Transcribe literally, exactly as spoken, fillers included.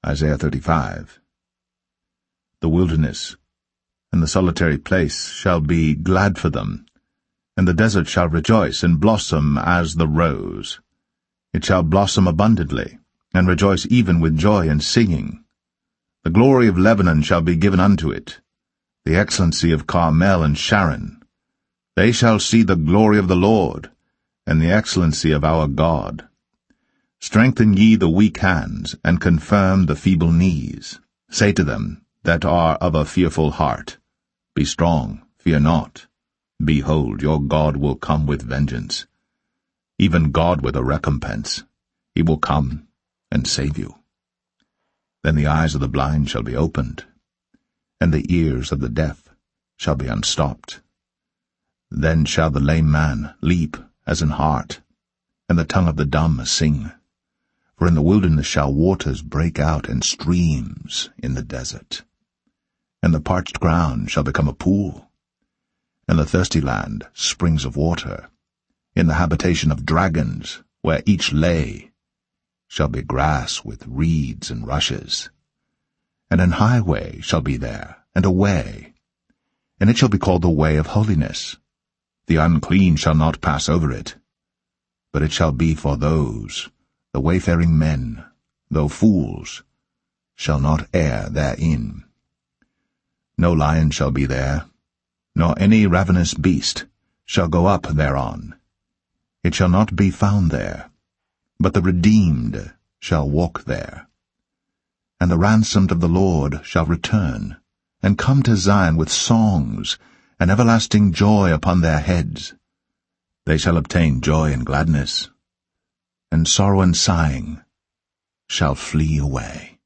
Isaiah thirty-five. The wilderness and the solitary place shall be glad for them, and the desert shall rejoice and blossom as the rose. It shall blossom abundantly, and rejoice even with joy and singing. The glory of Lebanon shall be given unto it, the excellency of Carmel and Sharon. They shall see the glory of the Lord, and the excellency of our God. Strengthen ye the weak hands, and confirm the feeble knees. Say to them that are of a fearful heart, Be strong, fear not. Behold, your God will come with vengeance, even God with a recompense. He will come and save you. Then the eyes of the blind shall be opened, and the ears of the deaf shall be unstopped. Then shall the lame man leap as an hart, and the tongue of the dumb sing. For in the wilderness shall waters break out, and streams in the desert. And the parched ground shall become a pool, and the thirsty land springs of water. In the habitation of dragons, where each lay, shall be grass with reeds and rushes. And an highway shall be there, and a way, and it shall be called the way of holiness. The unclean shall not pass over it, but it shall be for those, the wayfaring men, though fools, shall not err therein. No lion shall be there, nor any ravenous beast shall go up thereon. It shall not be found there, but the redeemed shall walk there. And the ransomed of the Lord shall return, and come to Zion with songs, and everlasting joy upon their heads. They shall obtain joy and gladness, and sorrow and sighing shall flee away.